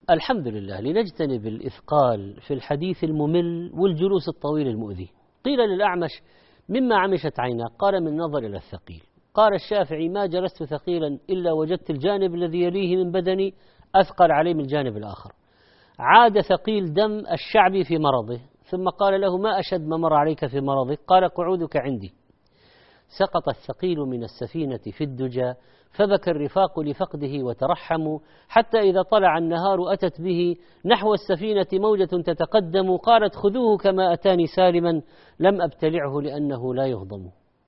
الحمد لله، لنجتنب الإثقال في الحديث الممل والجلوس الطويل المؤذي. قيل للأعمش: مما عمشت عيناك؟ قال: من نظر إلى الثقيل. قال الشافعي: ما جلست ثقيلا إلا وجدت الجانب الذي يليه من بدني أثقل عليه من الجانب الآخر. عاد ثقيل دم الشعبي في مرضه، ثم قال له: ما أشد ما مر عليك في مرضك؟ قال: قعودك عندي. سقط الثقيل من السفينة في الدجى، فبكى الرفاق لفقده وترحموا، حتى إذا طلع النهار أتت به نحو السفينة موجة تتقدم، قالت: خذوه كما أتاني سالما، لم أبتلعه لأنه لا يهضم.